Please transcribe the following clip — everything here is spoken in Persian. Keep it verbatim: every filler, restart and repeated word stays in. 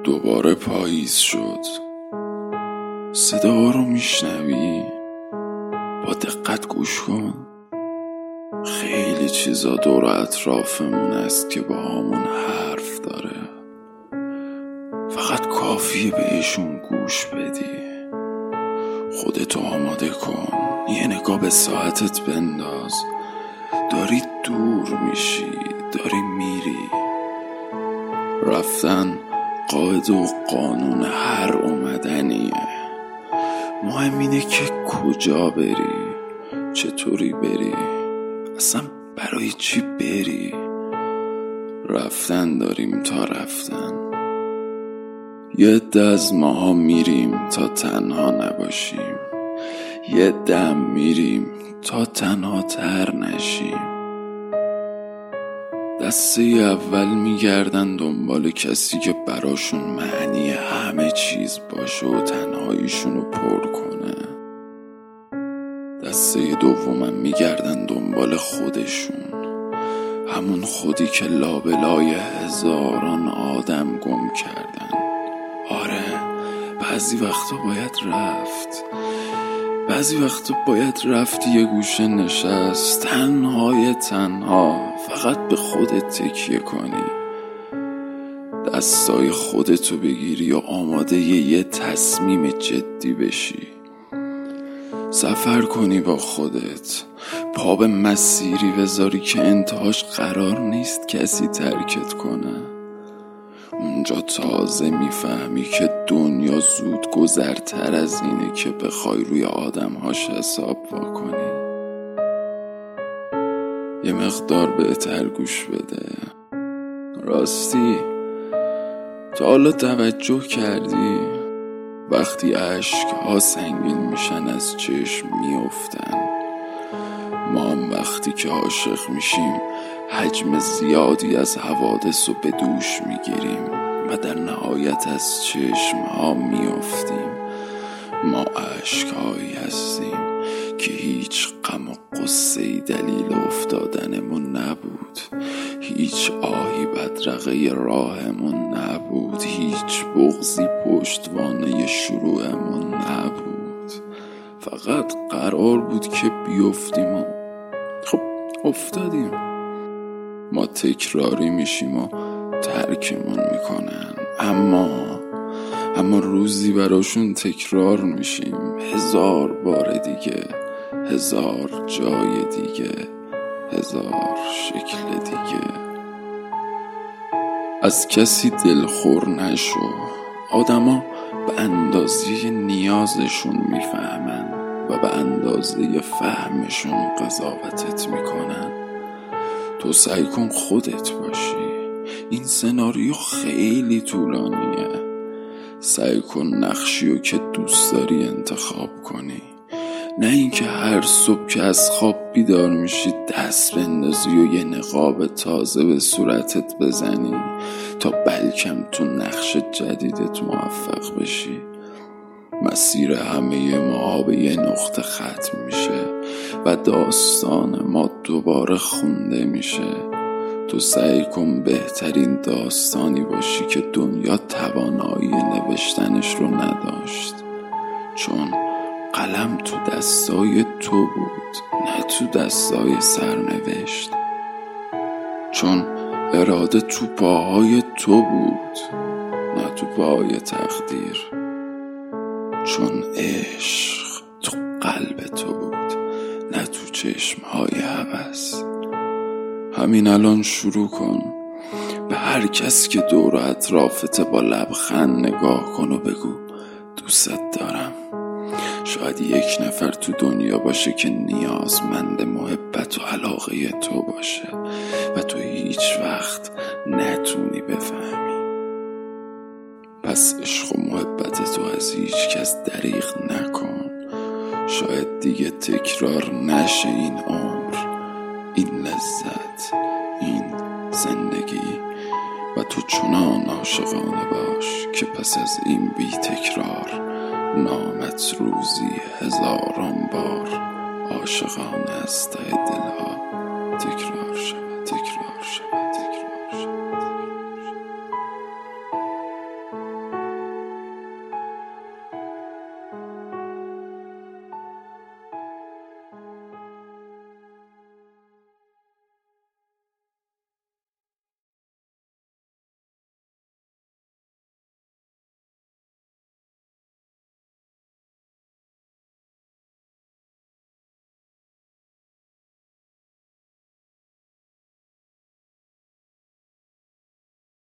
دوباره پاییز شد. صدا رو میشنوی؟ با دقت گوش کن. خیلی چیزا دور اطرافمون است که با همون حرف داره، فقط کافیه بهشون گوش بدی. خودتو آماده کن، یه نگاه به ساعتت بنداز. داری دور میشی، داری میری. رفتن قاعده و قانون هر اومدنیه. مهم اینه که کجا بری، چطوری بری، اصلا برای چی بری. رفتن داریم تا رفتن. یه عده از ماها میریم تا تنها نباشیم، یه دم میریم تا تنها تر نشیم. دسته اول میگردن دنبال کسی که براشون معنی همه چیز باشه و تنهاییشونو پر کنه. دسته دومم میگردن دنبال خودشون، همون خودی که لابلای هزاران آدم گم کردن. آره، بعضی وقتا باید رفت، بعضی وقتا باید رفت یه گوشه نشست، تنهای تنها، فقط به خودت تکیه کنی، دستای خودتو بگیری و آماده یه تصمیم جدی بشی. سفر کنی با خودت، پا به مسیری بذاری که انتهاش قرار نیست کسی ترکت کنه. اونجا تازه میفهمی که دنیا زود گذرتر از اینه که بخوای روی آدمهاش حساب واکنی. یه مقدار بهتر گوش بده. راستی تا حالا توجه کردی وقتی عشق ها سنگین میشن از چشم میافتن؟ ما هم وقتی که عاشق میشیم حجم زیادی از حوادث رو به دوش میگیریم و در نهایت از چشم ها میافتیم. ما عشق هایی هستیم که هیچ غم و غصه‌ای دلیل افتادنمون نبود، هیچ آهی بدرقه راهمون نبود، هیچ بغضی پشتوانه شروعمون نبود. فقط قرار بود که بیفتیم و خب افتادیم. ما تکراری میشیم و ترکمون میکنن، اما اما روزی براشون تکرار میشیم، هزار بار دیگه، هزار جای دیگه، هزار شکل دیگه. از کسی دلخور نشو. آدما به اندازه نیازشون میفهمن و به اندازه فهمشون قضاوتت میکنن. تو سعی کن خودت باشی. این سناریو خیلی طولانیه. سعی کن نقشیو که دوست داری انتخاب کنی، نه اینکه هر صبح که از خواب بیدار میشی دست بندازی و یه نقاب تازه به صورتت بزنی تا بلکم تو نقش جدیدت موفق بشی. مسیر همه ما به یه نقطه ختم میشه و داستان ما دوباره خونده میشه. تو سعی کن بهترین داستانی باشی که دنیا توانایی نوشتنش رو نداشت، چون قلم تو دستای تو بود، نه تو دستای سرنوشت. چون اراده تو پاهای تو بود، نه تو پاهای تقدیر. چون عشق تو قلب تو بود، نه تو چشمهای هوس. همین الان شروع کن. به هر کس که دور و اطرافت با لبخند نگاه کن و بگو دوستت دارم. شاید یک نفر تو دنیا باشه که نیازمند محبت و علاقه تو باشه و تو هیچ وقت نتونی بفهمی. پس عشق و محبت تو از هیچ کس دریغ نکن. شاید دیگه تکرار نشه این عمر، این لذت، این زندگی. و تو چنان عاشقانه باش که پس از این بی تکرار نامت روزی هزاران بار عاشقانه از ته دلها تکرار